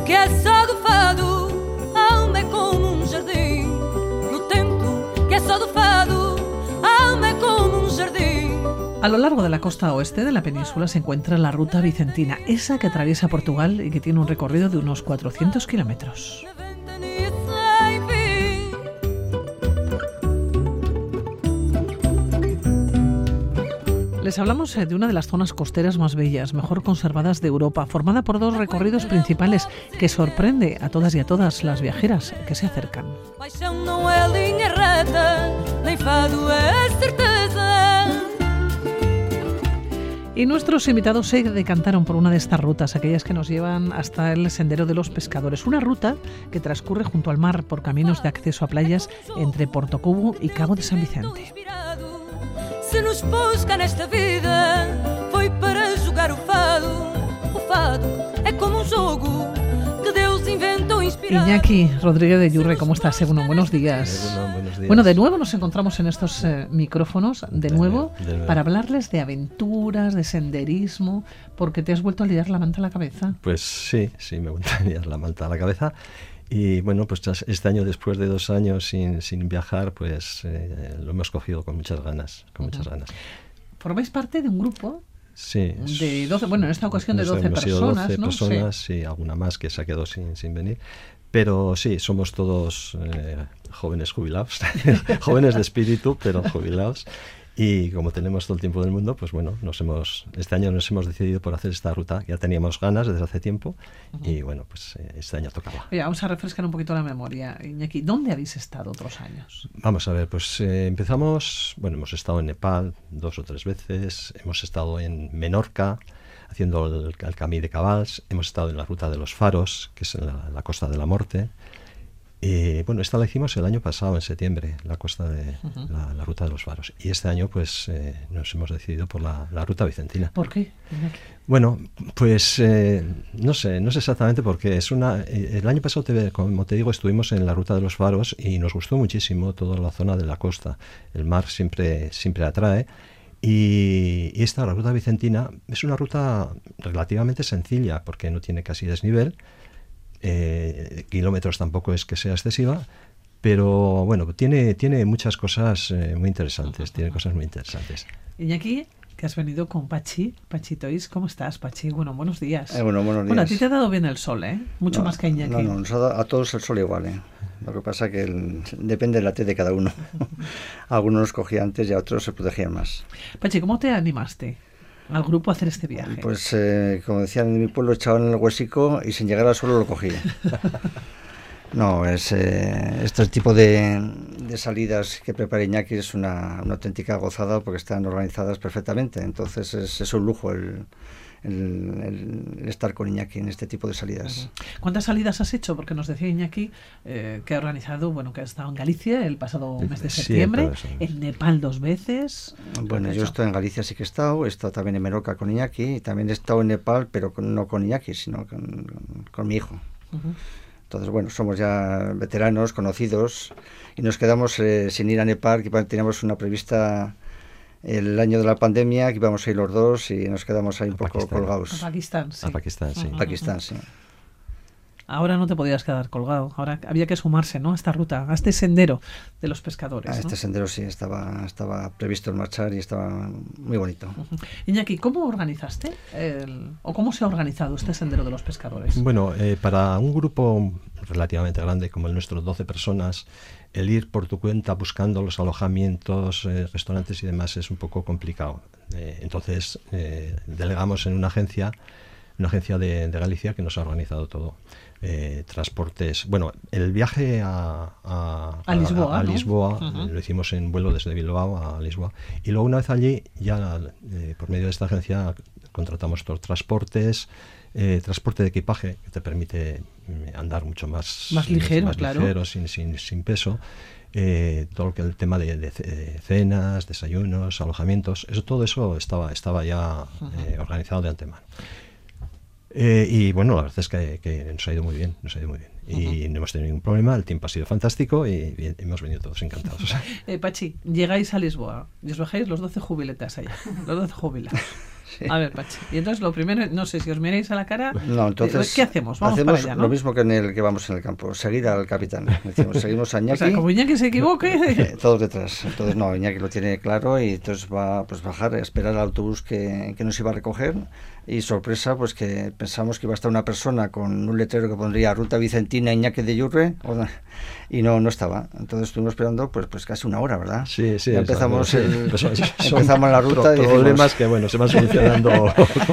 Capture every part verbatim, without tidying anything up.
que é só do fado, a alma é como um jardim. No tempo que é só do fado, a alma é como um jardim. A lo largo de la costa oeste de la península se encuentra la ruta vicentina, esa que atraviesa Portugal y que tiene un recorrido de unos cuatrocientos kilómetros. Les hablamos de una de las zonas costeras más bellas, mejor conservadas de Europa, formada por dos recorridos principales que sorprende a todas y a todas las viajeras que se acercan. Y nuestros invitados se decantaron por una de estas rutas, aquellas que nos llevan hasta el Sendero de los Pescadores, una ruta que transcurre junto al mar por caminos de acceso a playas entre Portocubo y Cabo de San Vicente. Se nos pôs cá nesta vida foi para jogar o fado. O fado é como um jogo que Deus inventou inspirado. Iñaki Rodríguez de Yurre, ¿cómo estás? Bueno, buenos días. Bueno, buenos días. Bueno, de nuevo nos encontramos en estos eh, micrófonos, de, de nuevo, de nuevo, para hablarles de aventuras, de senderismo, porque te has vuelto a liar la manta a la cabeza. Pues sí, sí, me he vuelto a liar la manta a la cabeza. Y bueno, pues este año, después de dos años sin, sin viajar, pues eh, lo hemos cogido con muchas ganas, con uh-huh. muchas ganas. Formáis parte de un grupo sí, de doce, bueno, en esta ocasión de doce personas, doce ¿no? personas, sí. sí, alguna más que se ha quedado sin, sin venir. Pero sí, somos todos eh, jóvenes jubilados, jóvenes de espíritu, pero jubilados. Y como tenemos todo el tiempo del mundo, pues bueno, nos hemos este año nos hemos decidido por hacer esta ruta. Ya teníamos ganas desde hace tiempo uh-huh. y bueno, pues eh, este año tocaba. Oye, vamos a refrescar un poquito la memoria, Iñaki. ¿Dónde habéis estado otros años? Vamos a ver, pues eh, empezamos, bueno, hemos estado en Nepal dos o tres veces, hemos estado en Menorca haciendo el, el Camí de Cabals, hemos estado en la Ruta de los Faros, que es en la, la Costa de la Morte. Eh, bueno, esta la hicimos el año pasado, en septiembre, la costa de uh-huh. la, la Ruta de los Faros. Y este año, pues, eh, nos hemos decidido por la, la Ruta Vicentina. ¿Por qué? Bueno, pues, eh, no sé, no sé exactamente por qué. Es una, eh, el año pasado, te, como te digo, estuvimos en la Ruta de los Faros y nos gustó muchísimo toda la zona de la costa. El mar siempre, siempre atrae. Y, y esta, la Ruta Vicentina, es una ruta relativamente sencilla, porque no tiene casi desnivel. Eh, kilómetros tampoco es que sea excesiva, pero bueno, tiene, tiene muchas cosas eh, muy interesantes, tiene cosas muy interesantes. Iñaki, que has venido con Pachi, Pachi Tois, ¿cómo estás, Pachi? Bueno, buenos días. Eh, bueno, buenos días. Bueno, a ti te ha dado bien el sol, ¿eh? Mucho no, más que a Iñaki. No, no, nos ha dado a todos el sol igual, ¿eh? Lo que pasa que el, depende de la tez de cada uno. Algunos los cogían antes y a otros se protegían más. Pachi, ¿cómo te animaste al grupo a hacer este viaje? Pues eh, como decían en mi pueblo, echaban el huesico y sin llegar al suelo lo cogía. No, es eh, este tipo de, de salidas que prepara Iñaki es una, una auténtica gozada porque están organizadas perfectamente. Entonces es, es un lujo el, el, el estar con Iñaki en este tipo de salidas. ¿Cuántas salidas has hecho? Porque nos decía Iñaki eh, que ha organizado, bueno, que ha estado en Galicia el pasado mes de septiembre, sí, en Nepal dos veces. Bueno, yo estoy en Galicia, sí que he estado, he estado también en Menorca con Iñaki y también he estado en Nepal, pero con, no con Iñaki, sino con, con, con mi hijo. Uh-huh. Entonces, bueno, somos ya veteranos, conocidos, y nos quedamos eh, sin ir a Nepal, que teníamos una prevista el año de la pandemia, que íbamos a ir los dos y nos quedamos ahí un a poco Pakistán. colgados. A Pakistán, sí. A Pakistán, sí. Uh-huh. Pakistán, sí. Ahora no te podías quedar colgado, ahora había que sumarse, ¿no?, a esta ruta, a este sendero de los pescadores. A este ¿no? sendero sí, estaba, estaba previsto el marchar y estaba muy bonito. Uh-huh. Iñaki, ¿cómo organizaste el, o cómo se ha organizado este sendero de los pescadores? Bueno, eh, para un grupo relativamente grande como el nuestro, doce personas, el ir por tu cuenta buscando los alojamientos, eh, restaurantes y demás es un poco complicado. Eh, entonces, eh, delegamos en una agencia, una agencia de, de Galicia que nos ha organizado todo. Eh, transportes, bueno, el viaje a, a, a Lisboa, a, a ¿no? Lisboa uh-huh. lo hicimos en vuelo desde Bilbao a Lisboa y luego una vez allí ya eh, por medio de esta agencia contratamos todos transportes, eh, transporte de equipaje que te permite eh, andar mucho más, más ligero, más claro. ligero sin, sin, sin peso. Eh, todo lo que el tema de, de, de cenas, desayunos, alojamientos, eso todo eso estaba, estaba ya uh-huh. eh, organizado de antemano. Eh, y bueno, la verdad es que, que nos ha ido muy bien, nos ha ido muy bien. Y uh-huh. no hemos tenido ningún problema, el tiempo ha sido fantástico y, y hemos venido todos encantados. eh, Pachi, llegáis a Lisboa y os bajáis los doce jubiletas allá, los doce jubilados. Sí. A ver, Pachi, y entonces lo primero, no sé si os miráis a la cara, no, entonces, ¿qué hacemos? Vamos hacemos para allá, ¿no? Lo mismo que en el que vamos en el campo, seguir al capitán. Decimos, seguimos a Iñaki. O sea, como Iñaki se equivoque... Eh, todos detrás. Entonces, no, Iñaki lo tiene claro y entonces va a pues, bajar, a esperar al autobús que, que nos iba a recoger. Y sorpresa, pues que pensamos que iba a estar una persona con un letrero que pondría Ruta Vicentina Iñaki de Yurre, y no no estaba. Entonces estuvimos esperando pues pues casi una hora, ¿verdad? Sí, sí. Ya empezamos, sí. el, Pues, empezamos la ruta pro- y dijimos, problemas que, bueno, se van solucionando.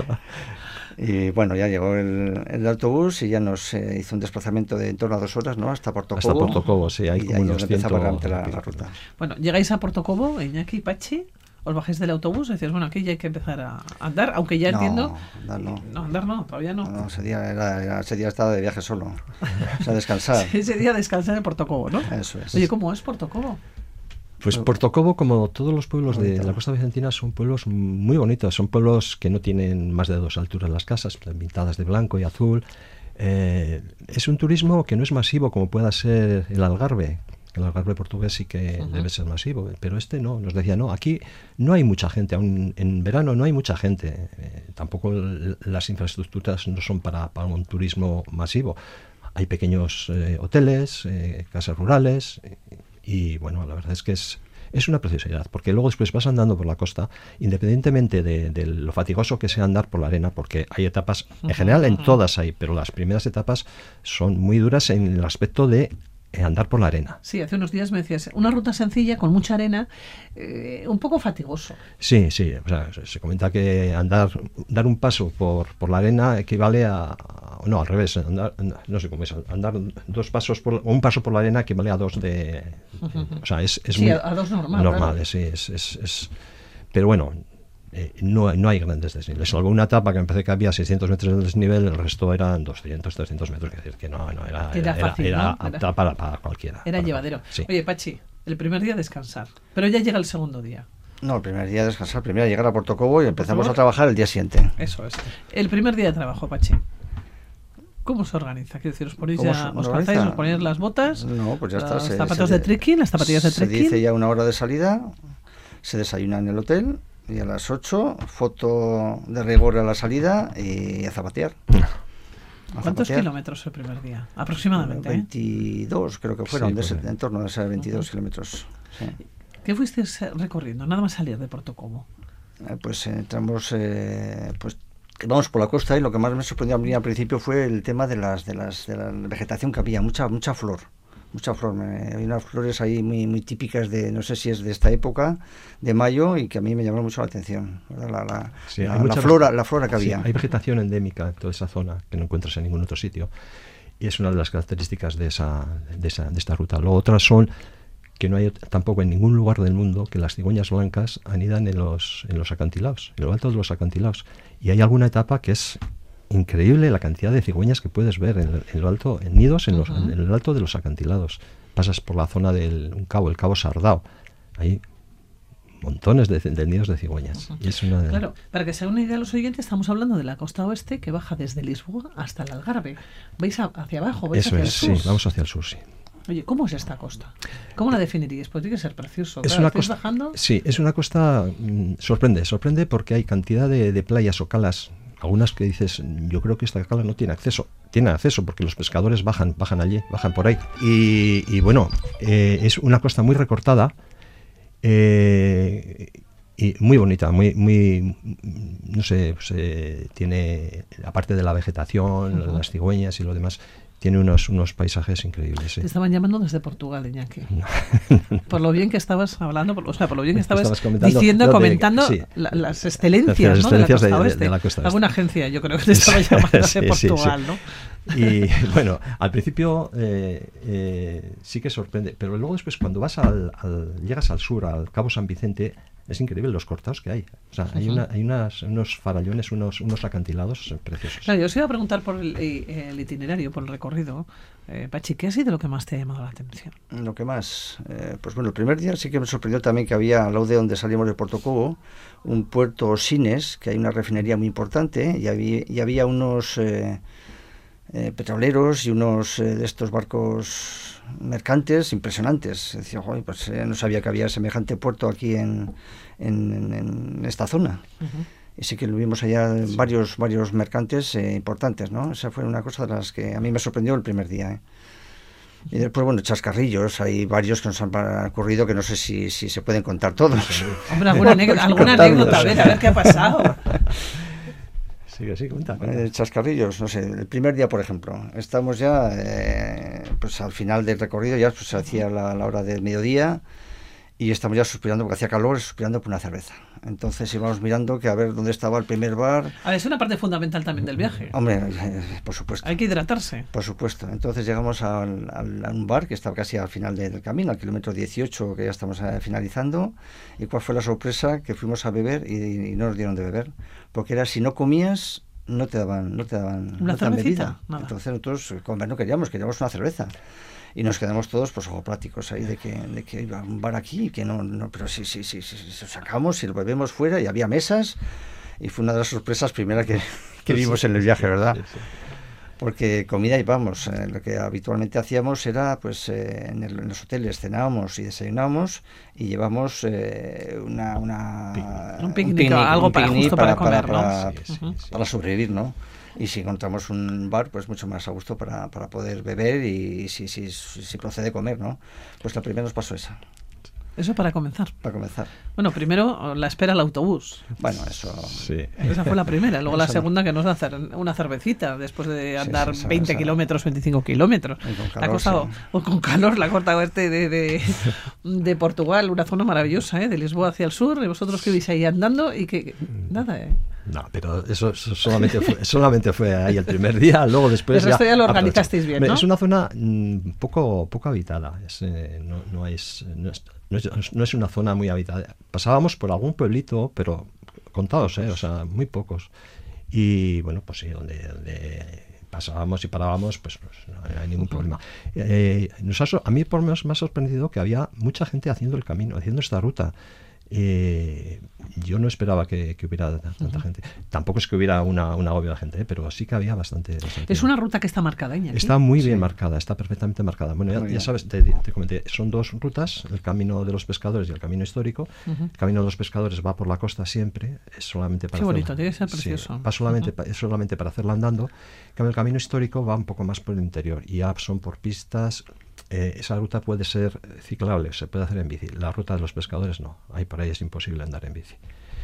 y bueno, ya llegó el, el autobús y ya nos eh, hizo un desplazamiento de en torno a dos horas, ¿no? Hasta Porto Cobo. Hasta Porto Cobo, sí, hay y como ahí unos donde empezaba ciento... realmente la, la ruta. Bueno, llegáis a Porto Cobo, Iñaki y Pachi, os bajáis del autobús y decís, bueno, aquí ya hay que empezar a andar, aunque ya no, entiendo... Andar no. No, andar no, todavía no. No, ese día, era, era- ese día estaba de viaje solo. O sea, descansar. Sí, ese día descansar en Porto Cobo, ¿no? Eso es. Oye, ¿cómo es Porto Cobo? Pues Porto Cobo, como todos los pueblos de Bonito. la costa vicentina, son pueblos muy bonitos. Son pueblos que no tienen más de dos alturas las casas, pintadas de blanco y azul. Eh, es un turismo que no es masivo como pueda ser el Algarve. El Algarve portugués sí que Uh-huh. debe ser masivo, pero este no. Nos decía, no, aquí no hay mucha gente. Aún en verano no hay mucha gente. Eh, tampoco el- las infraestructuras no son para, para un turismo masivo. Hay pequeños eh, hoteles, eh, casas rurales... Eh, y bueno, la verdad es que es, es una preciosidad, porque luego después vas andando por la costa, independientemente de, de lo fatigoso que sea andar por la arena, porque hay etapas, en general en todas hay, pero las primeras etapas son muy duras en el aspecto de eh, andar por la arena. Sí, hace unos días me decías, una ruta sencilla, con mucha arena, eh, un poco fatigoso. Sí, sí, o sea, se, se comenta que andar, dar un paso por, por la arena equivale a, no, al revés, andar, no sé cómo es, andar dos pasos por, o un paso por la arena equivale a dos de, Uh-huh. o sea, es, es Sí, muy a, a dos normal. normal, claro. sí, es, es, es, pero bueno, eh, no, no hay grandes desniveles. Salvo una etapa que empecé que había seiscientos metros de desnivel, el resto eran doscientos, trescientos metros, es decir, que no, no era, Era fácil, era, ¿no? apta Era- para, para cualquiera. Era para- llevadero. Sí. Oye, Pachi, el primer día descansar, pero ya llega el segundo día. No, el primer día descansar, el primer día llegar a Porto Cobo y empezamos Cobo. a trabajar el día siguiente. Eso es. El primer día de trabajo, Pachi. ¿Cómo se organiza? Quiero decir, ¿os ponéis ¿Cómo ya, se os organiza? calzáis, os ponéis las botas? No, pues ya está. Los se- zapatos se- de trekking, las zapatillas de Se trekking. dice ya una hora de salida, se desayuna en el hotel y a las ocho, foto de rigor a la salida y a zapatear. A ¿Cuántos zapatear. kilómetros el primer día? Aproximadamente, ¿eh? veintidós creo que fueron, Sí, de ese- pues, en torno a esos veintidós Ujú. kilómetros. Sí. ¿Qué fuisteis eh, recorriendo? Nada más salir de Porto Cobo. Eh, Pues eh, entramos, eh, pues vamos por la costa y lo que más me sorprendió a mí al principio fue el tema de las de las de la vegetación que había, mucha mucha flor, mucha flor. Me, hay unas flores ahí muy muy típicas de, no sé si es de esta época, de mayo, y que a mí me llamaron mucho la atención, ¿verdad? La, la, Sí, la- hay la mucha flora, vege- la flora que sí, había. hay vegetación endémica en toda esa zona que no encuentras en ningún otro sitio y es una de las características de esa, de esa de esta ruta. Luego otras son que no hay tampoco en ningún lugar del mundo que las cigüeñas blancas anidan en los en los acantilados, en lo alto de los acantilados, y hay alguna etapa que es increíble la cantidad de cigüeñas que puedes ver en, en lo alto, en nidos en, los, Ujú. en el alto de los acantilados. Pasas por la zona del un cabo, el cabo Sardao, hay montones de, de nidos de cigüeñas. Y es una de- Claro, para que se hagan una idea los oyentes, estamos hablando de la costa oeste que baja desde Lisboa hasta el Algarve. ¿Vais a- hacia abajo? ¿Vais Eso hacia es, el sur? sí, vamos hacia el sur, sí. Oye, ¿cómo es esta costa? ¿Cómo la definiríais? Pues tiene que ser precioso. Es Claro, una ¿estáis costa, bajando? sí, es una costa, mm, sorprende, sorprende porque hay cantidad de, de playas o calas, algunas que dices, yo creo que esta cala no tiene acceso, tiene acceso porque los pescadores bajan, bajan allí, bajan por ahí. Y, y bueno, eh, es una costa muy recortada eh, y muy bonita, muy, muy, no sé, pues, eh, tiene, aparte de la vegetación, Ujú. las cigüeñas y lo demás, tiene unos, unos paisajes increíbles. Sí. Te estaban llamando desde Portugal, Iñaki. Por lo bien que estabas hablando, por, o sea, por lo bien que estabas, Estabas comentando diciendo, lo de- comentando sí. la- las excelencias, Las ¿no? de la excelencias costa de- de- oeste. de la costa oeste. Alguna agencia, yo creo que te estaba llamando Sí, de sí, sí. Portugal, ¿no? Y bueno, al principio eh, eh, sí que sorprende, pero luego después cuando vas al, al- llegas al sur, al Cabo San Vicente, es increíble los cortados que hay. O sea, hay, una, hay unas, unos farallones, unos, unos acantilados preciosos. Claro, yo os iba a preguntar por el, el itinerario, por el recorrido. Eh, Pachi, ¿qué ha sido lo que más te ha llamado la atención? Lo que más, eh, pues bueno, el primer día sí que me sorprendió también que había al lado de donde salimos de Porto Cobo, un puerto Sines, que hay una refinería muy importante, y había, y había unos eh, eh, petroleros y unos eh, de estos barcos mercantes impresionantes. Decía, "Joder, pues eh, no sabía que había semejante puerto aquí en, en, en- en esta zona". Uh-huh. y sí que vimos allá sí. varios varios mercantes eh, importantes, ¿no? Esa fue una cosa de las que a mí me sorprendió el primer día, ¿eh? Y después, bueno, chascarrillos, hay varios que nos han ocurrido que no sé si, si se pueden contar todos. Hombre, alguna anécdota, alguna anécdota, a ver, a ver qué ha pasado. Sí, sí, cuenta. Eh, chascarrillos, no sé, el primer día, por ejemplo, estamos ya, eh, pues al final del recorrido, ya pues, se hacía la, la hora del mediodía, y estamos ya suspirando, porque hacía calor, suspirando por una cerveza. Entonces íbamos mirando que a ver dónde estaba el primer bar. Ah, es una parte fundamental también del viaje. Hombre, eh, por supuesto. Hay que hidratarse. Por supuesto. Entonces llegamos al, al, a un bar que estaba casi al final del camino, al kilómetro dieciocho, que ya estamos eh, finalizando. ¿Y cuál fue la sorpresa? Que fuimos a beber y, y no nos dieron de beber. Porque era, si no comías, no te daban, no te daban, ¿Una no te daban bebida. Nada. Entonces nosotros comer no queríamos, queríamos una cerveza. Y nos quedamos todos pues ojopláticos ahí de que, de que iba a un bar aquí, que no, no, pero sí, sí, sí, sí, sí, lo sacamos y lo bebemos fuera y había mesas, y fue una de las sorpresas primeras que, que vimos en el viaje, ¿verdad? Sí, sí. Porque comida y vamos, eh, lo que habitualmente hacíamos era pues eh, en, el, en los hoteles cenábamos y desayunábamos y llevamos eh, una, una un picnic, algo para justo para, para comer, para, ¿no? para, sí, sí, sí. para sobrevivir, ¿no? Y si encontramos un bar, pues mucho más a gusto para, para poder beber y si, si, si procede comer, ¿no? Pues la primera nos pasó esa. Eso para comenzar. Para comenzar. Bueno, primero la espera al autobús. Bueno, eso... Sí. Esa fue la primera. Luego eso la segunda no. que nos da hacer una cervecita después de andar sí, sí, veinte esa, kilómetros, veinticinco kilómetros. Y con calor, la cosa, sí. o con calor, la corta oeste de, de, de Portugal, una zona maravillosa, ¿eh? De Lisboa hacia el sur, y vosotros que vais ahí andando y que... Nada, ¿eh? No, pero eso, eso solamente, fue, solamente fue ahí el primer día, luego después... El resto ya, ya lo organizasteis bien, ¿no? Es una zona mmm, poco, poco habitada, es, eh, no, no, es, no, es, no, es, no es una zona muy habitada. Pasábamos por algún pueblito, pero contados, ¿eh? O sea, muy pocos. Y bueno, pues sí, donde... donde pasábamos y parábamos, pues, pues no hay ningún problema. Eh, nos ha, a mí por lo menos me ha sorprendido que había mucha gente haciendo el camino, haciendo esta ruta. Eh, yo no esperaba que, que hubiera tanta uh-huh. gente. Tampoco es que hubiera una, una agobio de gente, ¿eh? Pero sí que había bastante, bastante. Es una ruta que está marcada, Iñaki. Está muy sí. bien marcada, está perfectamente marcada. Bueno, ya, ya sabes, te, te comenté, son dos rutas, el camino de los pescadores y el camino histórico. Uh-huh. El camino de los pescadores va por la costa siempre, es solamente para Qué hacerla, bonito, tiene que ser precioso. Sí, va solamente, uh-huh. es solamente para hacerla andando. El camino histórico va un poco más por el interior y ya son por pistas. Eh, esa ruta puede ser ciclable, se puede hacer en bici. La ruta de los pescadores no, ahí por ahí es imposible andar en bici.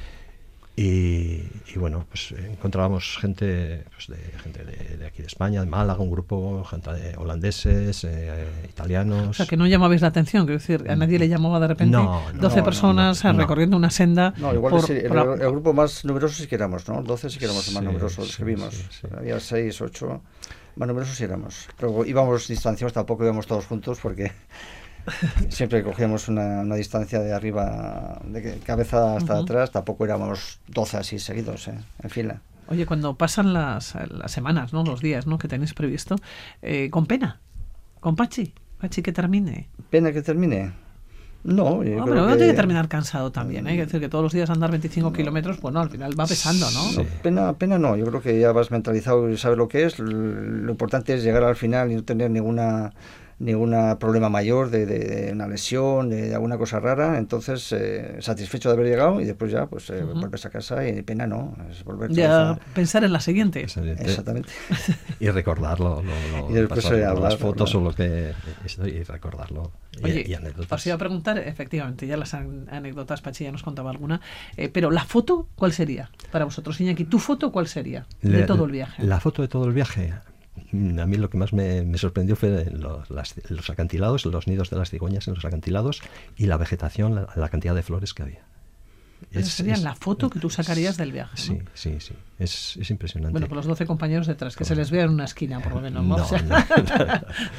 Y, y bueno, pues encontrábamos gente, pues de, gente de, de aquí de España, de Málaga, un grupo, gente de holandeses, eh, italianos. O sea, que no llamabais la atención, quiero decir, a nadie le llamaba de repente no, no, doce no, personas no, no, recorriendo no. una senda. No, igual por, sí, el, por la... el grupo más numeroso sí que éramos, ¿no? doce sí que éramos sí, más numerosos sí, que vimos. Sí, sí. Había seis, ocho, más numerosos sí éramos. Pero íbamos distanciados, tampoco íbamos todos juntos porque... siempre cogíamos una, una distancia de arriba, de cabeza hasta uh-huh. atrás, tampoco éramos doce así seguidos, ¿eh? En fila. Oye, cuando pasan las, las semanas, ¿no? Los días, ¿no? Que tenéis previsto, eh, con pena, con Pachi, Pachi que termine. ¿Pena que termine? No, yo no, creo pero que... no tiene que terminar cansado también, ¿eh? Hay que decir que todos los días andar veinticinco no. kilómetros, bueno, al final va pesando, ¿no? Sí. Pena, pena no, yo creo que ya vas mentalizado y sabes lo que es, lo importante es llegar al final y no tener ninguna... ningún problema mayor de, de, de una lesión, de, de alguna cosa rara, entonces eh, satisfecho de haber llegado y después ya pues eh, uh-huh. vuelves a casa y pena no, es volver ya a pensar en la siguiente. Exactamente. Y recordarlo, lo, lo, y después pasar, hablar, las fotos hablar. o lo que y recordarlo. Oye, y, y anécdotas. Os iba a preguntar, efectivamente, ya las anécdotas, Pachi ya nos contaba alguna, eh, pero la foto, ¿cuál sería para vosotros, Iñaki? ¿Tu foto cuál sería de Le, todo el viaje? La foto de todo el viaje. A mí lo que más me, me sorprendió fue los, las, los acantilados, los nidos de las cigüeñas en los acantilados y la vegetación, la, la cantidad de flores que había. Esa sería es, la foto que tú sacarías del viaje, sí, ¿no? Sí, sí, es, es impresionante. Bueno, con los doce compañeros detrás, que con... se les vea en una esquina, por lo menos. No, no, o sea... no, no,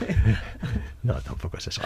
no, tampoco es eso.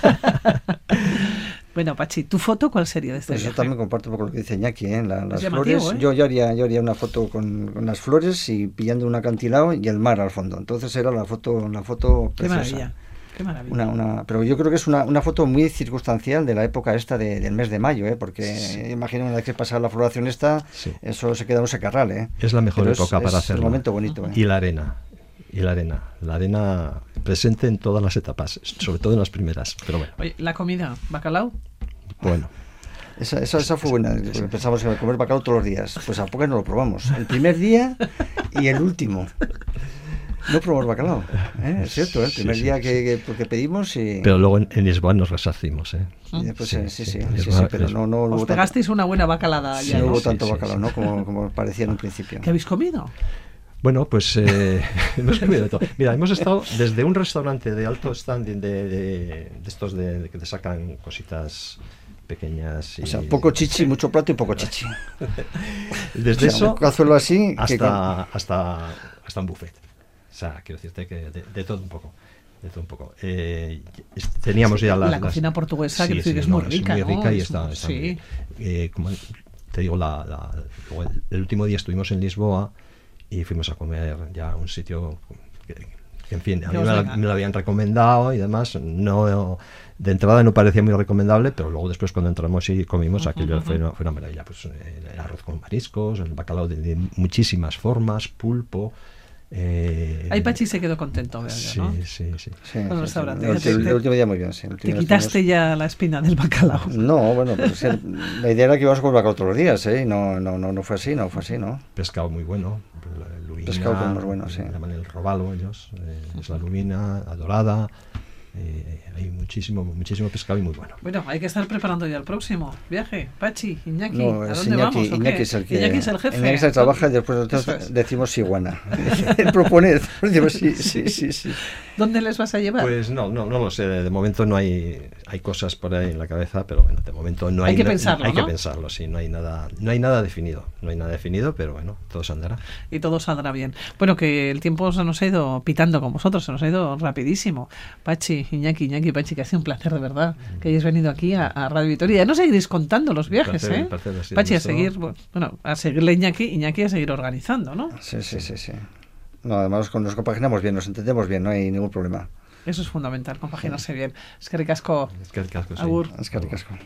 Bueno, Pachi, ¿tu foto cuál sería de este pues viaje? Yo también comparto un poco lo que dice Iñaki, ¿eh? La, las llamativo, flores. ¿eh? Yo, yo, haría, yo haría una foto con, con las flores y pillando un acantilado y el mar al fondo. Entonces era la foto, la foto Qué preciosa. maravilla. Qué maravilla. Una, una, pero yo creo que es una, una foto muy circunstancial de la época esta de, del mes de mayo, ¿eh? Porque sí. Imagino una vez que pasa la floración esta, sí. Eso se queda un secarral, ¿eh? Es la mejor pero época es, para es hacerlo. Es un momento bonito, ¿eh? Y la arena. Y la arena, la arena presente en todas las etapas, sobre todo en las primeras, pero bueno. Oye, la comida, bacalao. Bueno, Esa, esa, esa fue buena, porque pensamos en comer bacalao todos los días. Pues a poco no lo probamos. El primer día y el último. No probamos bacalao, ¿eh? Es cierto, ¿eh? El primer sí, sí, día que, que, que pedimos y... Pero luego en, en Lisboa nos resarcimos, ¿eh? Y después, sí, sí, sí, sí, sí, sí, pero no, no Os pegasteis tanto, una buena bacalada. Sí, ya, no ¿no? hubo tanto sí, bacalao, sí, ¿no? sí. Como, como parecía en un principio. ¿Qué habéis comido? Bueno, pues eh, hemos comido de todo. Mira, hemos estado desde un restaurante de alto standing de, de, de estos de, de que te sacan cositas pequeñas. Y... O sea, poco chichi, mucho plato y poco chichi. Desde o sea, eso un cazuelo así hasta, que... hasta, hasta un buffet. O sea, quiero decirte que de, de todo un poco. De todo un poco. Eh, teníamos sí, ya las... La cocina las, portuguesa, sí, que, sí, que es no, muy rica, es muy rica ¿no? y es está... muy, está sí. muy, eh, como te digo, la, la, el, el último día estuvimos en Lisboa y fuimos a comer ya a un sitio que, que en fin, a mí me, la, me lo habían recomendado y demás. No, de entrada no parecía muy recomendable, pero luego después cuando entramos y comimos, uh-huh, aquello uh-huh. fue, una, fue una maravilla. Pues el arroz con mariscos, el bacalao de, de muchísimas formas, pulpo. Eh, Ahí Pachi se quedó contento, veo sí, yo, ¿no? Sí, sí, sí. sí, el sí, restaurante. Sí, el, el, el último día muy bien, sí. El Te quitaste estuvimos... ya la espina del bacalao. No, bueno, pero sí, la idea era que íbamos a comer bacalao todos los días, ¿eh? No, no, no, no fue así, no fue así, ¿no? Pescado muy bueno. Lubina, pescado que muy bueno, sí. Llaman el robalo ellos, eh, es la lubina, la dorada. Eh, hay muchísimo, muchísimo pescado y muy bueno. Bueno, hay que estar preparando ya el próximo viaje. Pachi, Iñaki, no, ¿a dónde Iñaki, vamos? Iñaki es el que Iñaki es el jefe. Iñaki es el que trabaja y después nosotros es. decimos iguana. Él propone, decimos sí, sí, sí, sí. ¿Dónde les vas a llevar? Pues no, no, no lo sé. De momento no hay, hay cosas por ahí en la cabeza, pero bueno, de momento no hay. Hay que no, pensarlo, Hay ¿no? que pensarlo, sí. No hay nada, no hay nada definido, no hay nada definido, pero bueno, todo se andará. Y todo saldrá bien. Bueno, que el tiempo se nos ha ido pitando con vosotros, se nos ha ido rapidísimo. Pachi, Iñaki, Iñaki, Pachi, que ha sido un placer de verdad que hayáis venido aquí a, a Radio Vitoria. Ya nos seguiréis contando los viajes, placer, ¿eh? Placer, Pachi, a seguir, bueno, a seguirle Iñaki, Iñaki a seguir organizando, ¿no? Sí, sí, sí, sí. No, además nos compaginamos bien, nos entendemos bien, no hay ningún problema. Eso es fundamental, compaginarse bien. Es que ricasco. Es que ricasco, sí. Agur. Es que ricasco.